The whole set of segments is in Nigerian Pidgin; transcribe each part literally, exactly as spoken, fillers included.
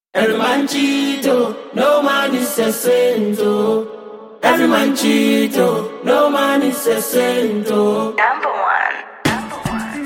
Every man cheat, oh, no man is a saint, oh. Every man cheat, oh, no man is a saint, oh. Number one. Number one.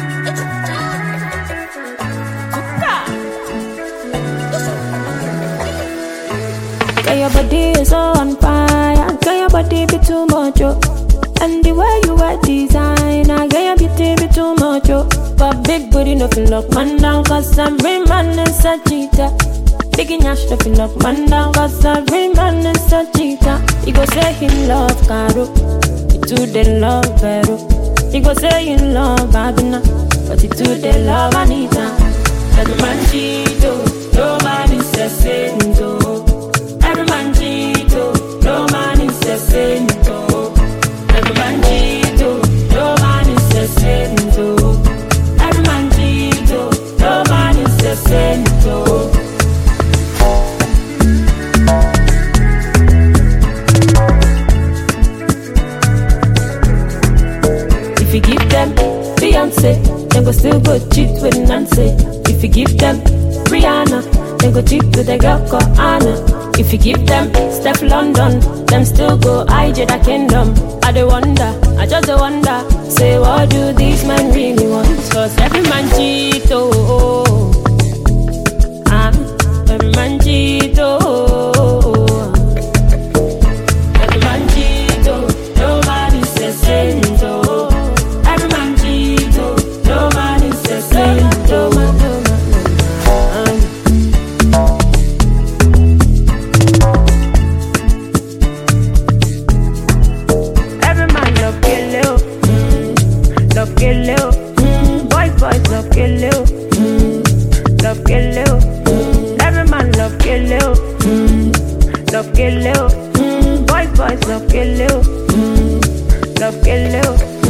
Girl, your body is so on fire. Girl, your body be too much, oh. And the way you wear designer, girl, your beauty be too much, oh. But big booty no feel lock man down, cause every man is a cheater. Big nyash no feel lock man down, cause every man is a cheater. He go say he love Caro, he too they love Vero. He go say he love Babina, but he too they love Anita. Every man cheat, oh, no man is a saint, oh. Every man cheat, oh, no man is a saint, oh. Every man cheat, oh, no man is a saint, oh. Every man cheat, oh, no man is a saint, oh. If you give them Beyonce, they go still go cheat with Nancy. If you give them Rihanna, they go cheat with a girl called Anna. If you give them Steph London, them still go I J the kingdom. I dey wonder, I just dey wonder, say what do these men really want? Cause every man cheat, oh, oh, oh. Ah, every man cheat, oh, oh, oh. Every man cheat, oh, nobody's a saint, oh. Every man cheat, oh, nobody's a saint, oh. Love kill you, mm. Boys, boys, love kill you, mm. Love kill you, mm. Every man love kill you, mm. Love kill you, mm. Boys, boys, love kill you, mm. Love kill you.